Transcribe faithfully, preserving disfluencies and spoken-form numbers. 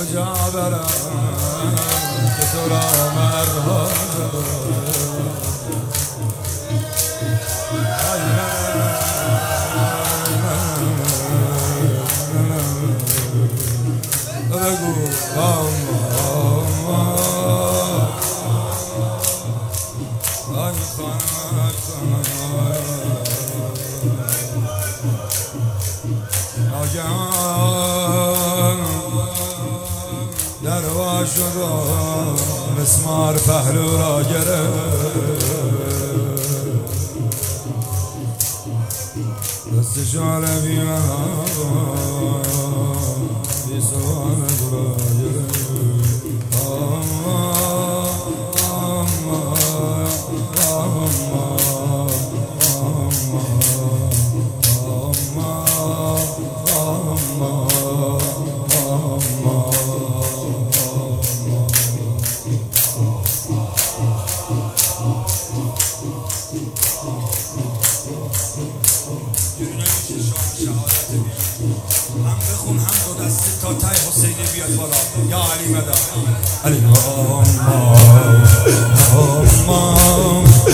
کجا برم که تو را مردها بگو دروا شد و مسمار پهلو را گرفت دستشان بی من بی سوان برا گرفت هم بخون هم دو دستی تا ته حسینی بیاد بالا یا علی مدد علی